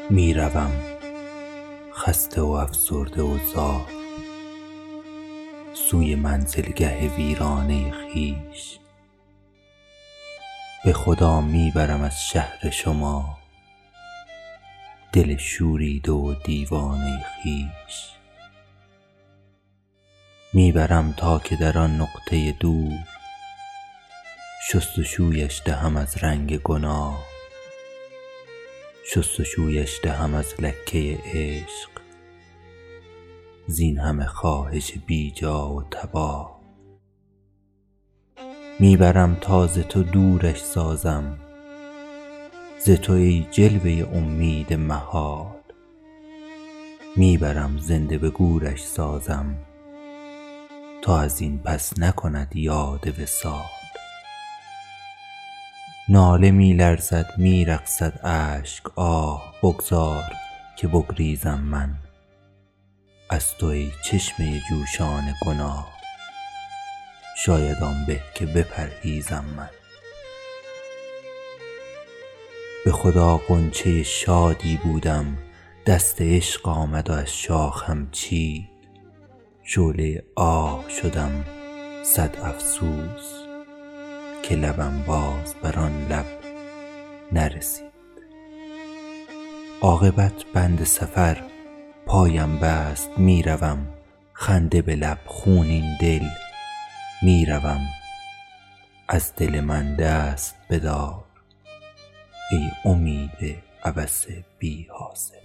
میروم خسته و افسرده و زار سوی منزلگه ویرانه خویش. به خدا میبرم از شهر شما دل شوریده و دیوانه خویش. میبرم تا که در آن نقطه دور شستشویش دهم از رنگ گناه، شستشویش دهم از لکه عشق، زین همه خواهش بیجا و تباه. میبرم تا ز تو دورش سازم، ز تو ای جلوه امید محال. میبرم زنده به گورش سازم تا از این پس نکند یاد وصال. ناله میلرزد میرقصد اشک، آه بگذار که بگریزم من از تو ای چشمه جوشان گناه. شاید آن به که بپرهیزم من. به خدا غنچه شادی بودم، دست عشق آمد و از شاخم چید. شعله آه شدم صد افسوس که لبم باز بر آن لب نرسید. عاقبت بند سفر پایم بست، میروم خنده به لب خونین دل. میروم از دل من دست بدار ای امید عبث بی حاصل.